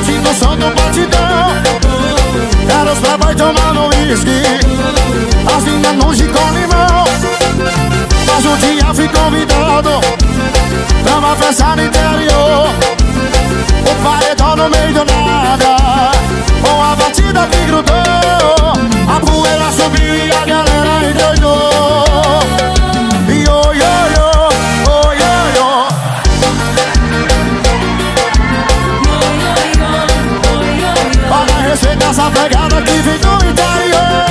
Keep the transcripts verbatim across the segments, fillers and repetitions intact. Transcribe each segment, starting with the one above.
curtindo o som do batidão. Era os playboy tomando uísque, as minas no gin com limão. Mas um dia fui convidado pra uma festa no interior. O paredão no meio do nada, com a batida que grudou. A poeira subiu e a galera endoidou. E oi, oi, oi, oi, oi, oi. Olha, respeita essa pegada que vem do interior.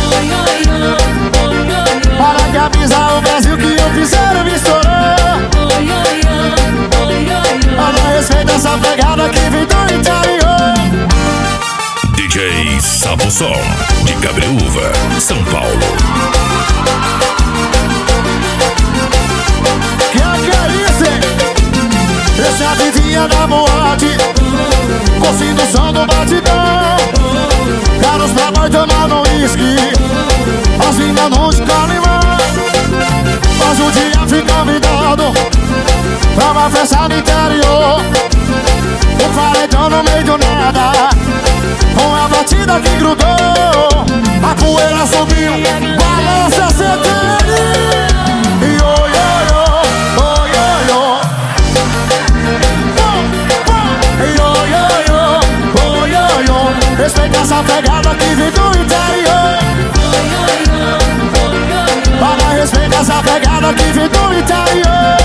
Para que avisar o Brasil que o piseiro me estourou. Olha, respeita essa pegada que vem do interior. D J Sabusom, de Cabreúva, São Paulo. Que é que é isso, hein? Eu já vivia na boate, curtindo o som do batidão. Caras pra nós tomando uísque, as minas no escolimão. Mas um dia fui convidado pra uma festa no interior. O paredão no meio do nada, com a batida que grudou. A poeira subiu, balança C T N. E oi, oi, oi, oi, oi, oi. E oi, oi, oi, oi, oi, oi. Respeita essa pegada que vem do interior. Para respeita essa pegada que vem do interior.